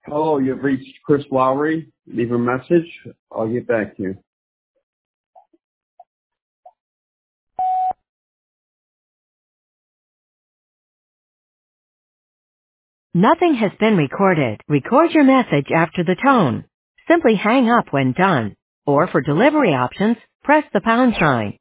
Hello, you've reached Chris Lowry. Leave a message. I'll get back to you. Nothing has been recorded. Record your message after the tone. Simply hang up when done. Or for delivery options, press the pound sign.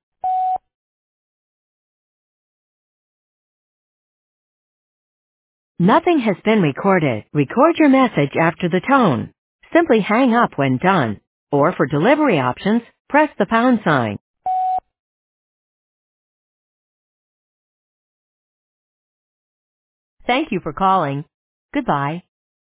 Nothing has been recorded. Record your message after the tone. Simply hang up when done. Or for delivery options, press the pound sign. Thank you for calling. Goodbye.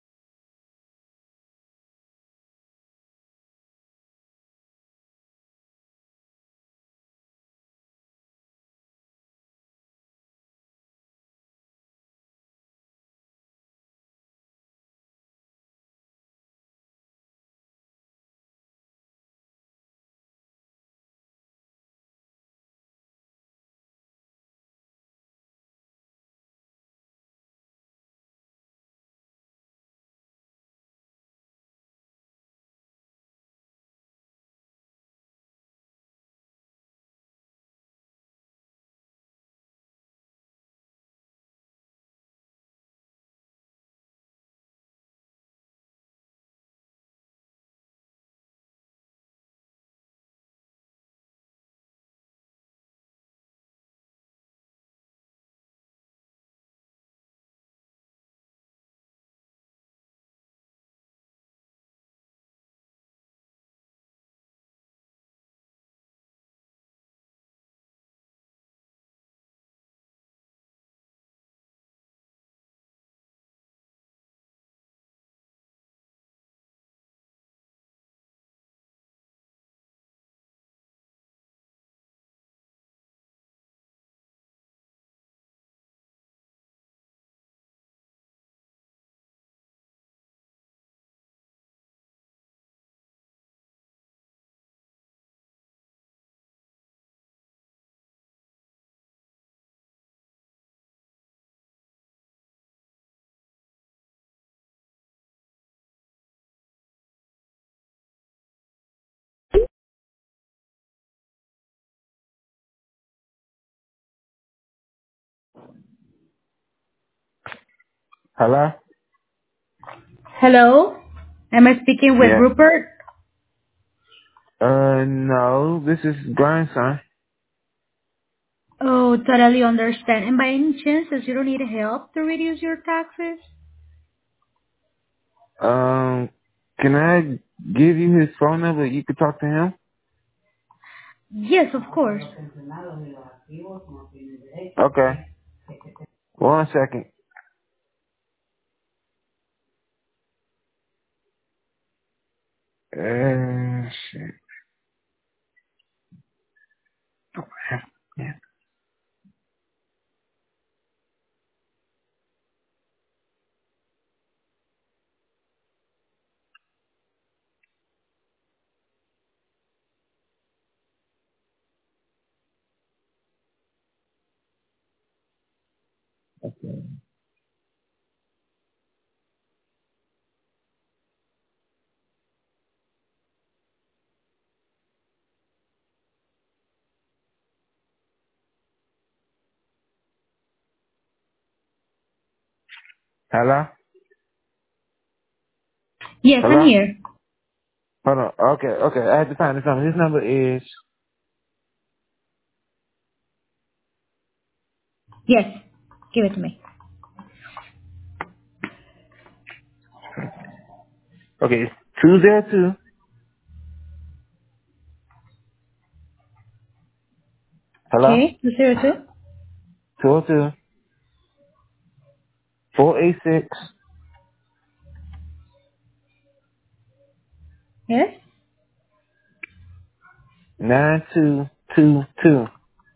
Hello? Hello? Am I speaking with Yeah. Rupert? No, this is grandson. Oh, totally understand. And by any chances, you don't need help to reduce your taxes? Can I give you his phone number? You could talk to him? Yes, of course. Okay. 1 second. Shit. Yeah. Hello? Yes, I'm Hello? here. Hold on. Okay. I have to find his number. His number is, Yes, give it to me. okay, it's 202. Hello? Okay, 202? 202 486 Yes? 9222.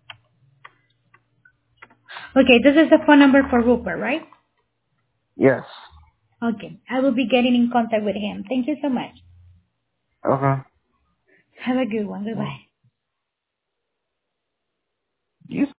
Okay, this is the phone number for Rupert, right? Yes. Okay, I will be getting in contact with him. Thank you so much. Okay. Have a good one. Bye-bye. You